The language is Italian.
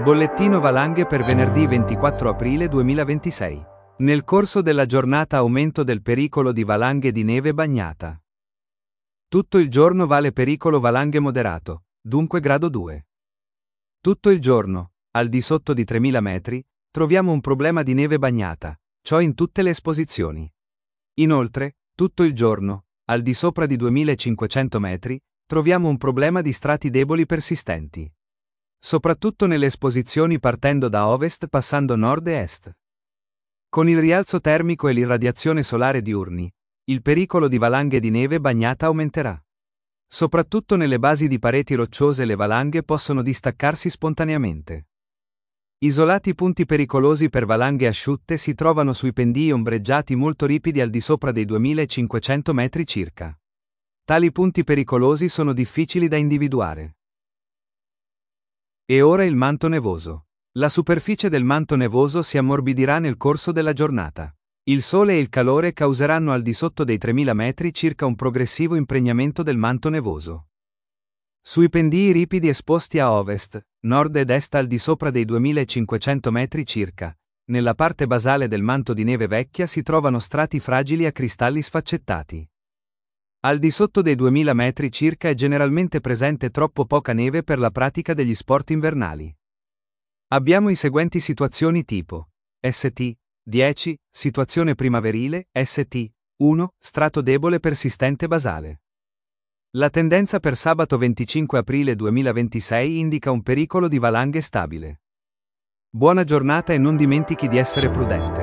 Bollettino valanghe per venerdì 24 aprile 2026. Nel corso della giornata aumento del pericolo di valanghe di neve bagnata. Tutto il giorno vale pericolo valanghe moderato, dunque grado 2. Tutto il giorno, al di sotto di 3000 metri, troviamo un problema di neve bagnata, ciò in tutte le esposizioni. Inoltre, tutto il giorno, al di sopra di 2500 metri, troviamo un problema di strati deboli persistenti. Soprattutto nelle esposizioni partendo da ovest passando nord e est. Con il rialzo termico e l'irradiazione solare diurni, il pericolo di valanghe di neve bagnata aumenterà. Soprattutto nelle basi di pareti rocciose le valanghe possono distaccarsi spontaneamente. Isolati punti pericolosi per valanghe asciutte si trovano sui pendii ombreggiati molto ripidi al di sopra dei 2500 metri circa. Tali punti pericolosi sono difficili da individuare. E ora il manto nevoso. La superficie del manto nevoso si ammorbidirà nel corso della giornata. Il sole e il calore causeranno al di sotto dei 3000 metri circa un progressivo impregnamento del manto nevoso. Sui pendii ripidi esposti a ovest, nord ed est al di sopra dei 2500 metri circa, nella parte basale del manto di neve vecchia si trovano strati fragili a cristalli sfaccettati. Al di sotto dei 2000 metri circa è generalmente presente troppo poca neve per la pratica degli sport invernali. Abbiamo i seguenti situazioni tipo: St. 10, situazione primaverile, St. 1, strato debole persistente basale. La tendenza per sabato 25 aprile 2026 indica un pericolo di valanghe stabile. Buona giornata e non dimentichi di essere prudente.